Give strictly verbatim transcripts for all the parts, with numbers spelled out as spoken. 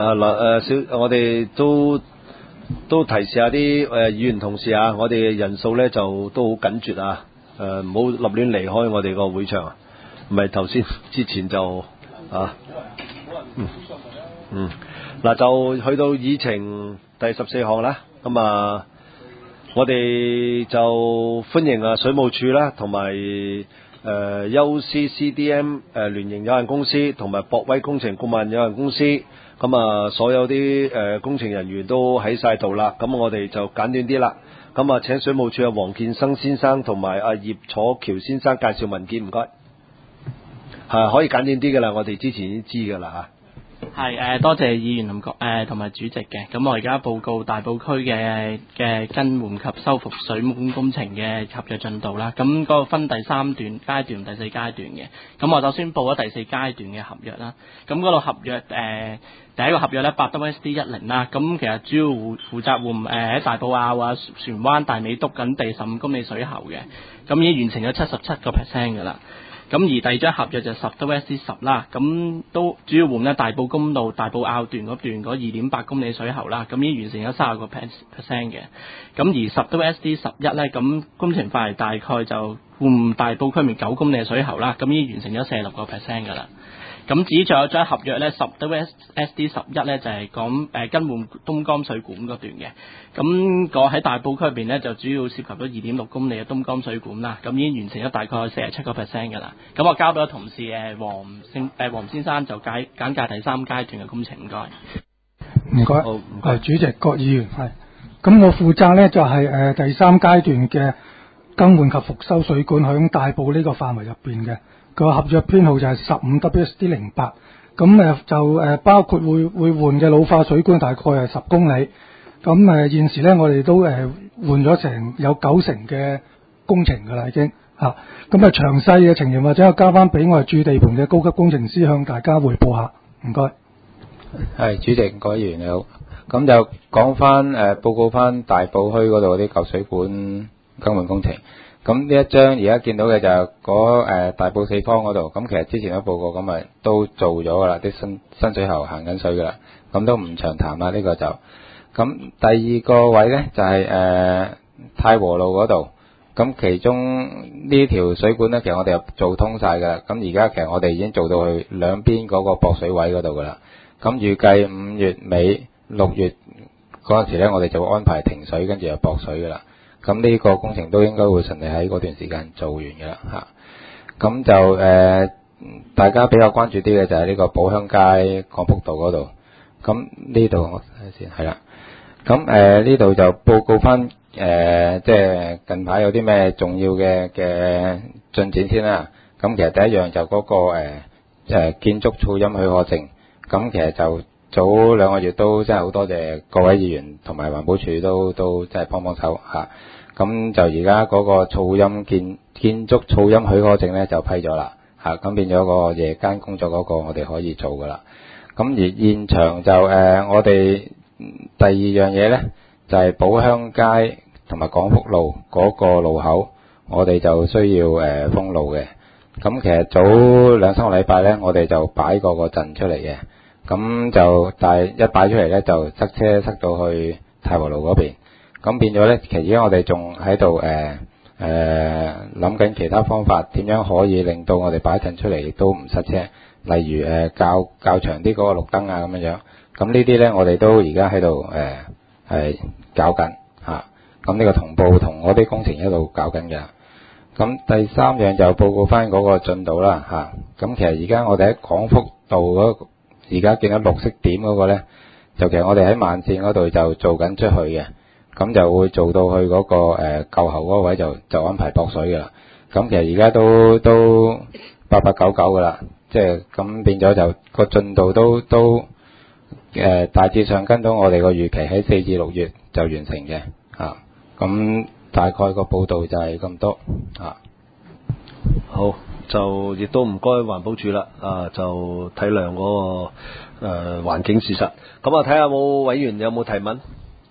啊嗱誒小我哋都都提示下啲誒、呃、議員同事啊，我哋人數咧就都好緊絕啊，誒唔好立亂離開我哋個會場啊，唔係頭先之前就啊嗯嗯嗱就去到議程第十四項啦，咁啊我哋就歡迎啊水務署啦，同埋誒優思 C D M 誒聯營有限公司同埋博威工程顧問有限公司，咁啊所有啲誒工程人員都喺晒度啦，咁我哋就簡短啲啦，咁啊請水務署嘅黃建生先生同埋阿葉楚橋先生介紹文件，唔該，係可以簡短啲噶啦，我哋之前已經知噶啦嚇。 係誒、呃，多謝議員同誒同埋主席嘅。咁我而家報告大埔區嘅嘅更換及修復水管工程嘅合約進度啦。咁嗰個分第三段階段、第四階段嘅。咁我就先報咗第四階段嘅合約啦。咁嗰度合約誒、呃、第一個合約咧，八 W S D 一零啦。咁其實主要負負責換誒喺大埔坳啊、船灣、大尾篤緊地十五公里水喉嘅。咁已經完成咗七十七個 percent 㗎啦。咁而第二張合約就十 W S D 十啦，咁都主要換咧大埔公路大埔坳段嗰段嗰二點八公里水喉啦，咁已經完成咗三十個 percent 嘅。咁而十 W S D 十一咧，咁工程範圍大概就換大埔區面九公里嘅水喉啦，咁已經完成咗四十六個 percent 㗎啦。咁至於仲有張合約咧，十 W S D 十一咧就係講誒更換東江水管嗰段嘅。咁個喺大埔區入邊咧就主要涉及咗二點六公里嘅東江水管啦，咁已經完成咗大概四十七個 percent 㗎啦。咁我交俾同事誒黃先誒黃先生就解簡介第三階段嘅工程，唔該。 唔該， 好唔該， 主席郭議員係。咁我負責咧就係、是、誒、呃、第三階段嘅更換及復修水管響大埔呢個範圍入邊嘅。個合約編號就係十五 W S D 零八，咁誒就誒包括會會換嘅老化水管大概係十公里，咁誒現時咧我哋都誒換咗成有九成嘅工程㗎啦已經嚇，咁啊詳細嘅情形或者我交翻俾我哋駐地盤嘅高級工程師向大家彙報下，唔該。 係主席，各位議員你好，咁就講翻誒報告翻大埔區嗰度啲舊水管更換工程。咁呢一張而家見到嘅就係嗰誒大埔四方嗰度，咁其實之前都報過，咁咪都做咗㗎啦，啲新新水喉行緊水㗎啦，咁都唔長談啦呢個就。咁第二個位咧就係、是、誒、呃、太和路嗰度，咁其中呢條水管咧其實我哋又做通晒㗎啦，咁而家其實我哋已經做到去兩邊嗰個駁水位嗰度㗎啦，咁預計五月尾六月嗰陣時咧，我哋就會安排停水，跟住又駁水㗎啦。咁呢個工程都應該會順利喺嗰段時間做完嘅啦嚇。咁就誒、呃，大家比較關注啲嘅就係呢個寶鄉街廣福道嗰度。咁呢度我睇下先，係啦。咁誒呢度就報告翻誒、呃，即係近排有啲咩重要嘅嘅進展先啦。咁其實第一樣就嗰、那個誒、呃、建築噪音許可證。咁其實就早兩個月都真係好多謝各位議員同埋環保署都都真係幫幫手嚇。咁就而家嗰個噪音建建築噪音許可證咧就批咗啦嚇，咁變咗個夜間工作嗰個我哋可以做噶啦。咁而現場就誒、呃、我哋第二樣嘢咧就係、是、寶鄉街同埋廣福路嗰個路口，我哋就需要誒、呃、封路嘅。咁其實早兩三個禮拜咧，我哋就擺過個陣出嚟嘅，咁就但係一擺出嚟咧就塞車塞到去太和路嗰邊。咁變咗咧，其實而家我哋仲喺度誒誒諗緊其他方法，點樣可以令到我哋擺陣出嚟亦都唔塞車。例如誒、呃、較較長啲嗰個綠燈啊咁樣樣。咁呢啲咧，我哋都而家喺度誒係搞緊嚇。咁呢個同步同我啲工程一路搞緊嘅。咁第三樣就報告翻嗰個進度啦嚇。咁其實而家我哋喺廣福道嗰而家見到綠色點嗰個咧，就其實我哋喺慢線嗰度就做緊出去嘅。咁就會做到去嗰、那個誒、呃、舊喉嗰位就就安排駁水㗎啦。咁其實而家都都八八九九㗎啦，即係咁變咗就個進度都都誒、呃、大致上跟到我哋個預期喺四至六月就完成嘅嚇。咁、啊、大概個報道就係咁多嚇。啊、 好，就亦都唔該環保署啦，啊就體諒嗰、那個誒、呃、環境事實。咁啊睇下有冇委員有冇提問？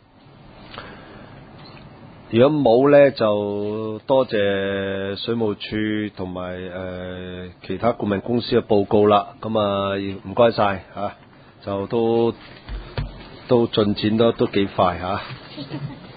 如果冇咧，就多謝水務署同埋誒其他顧問公司嘅報告啦。咁啊，唔該晒嚇，就都都進展都都幾快嚇。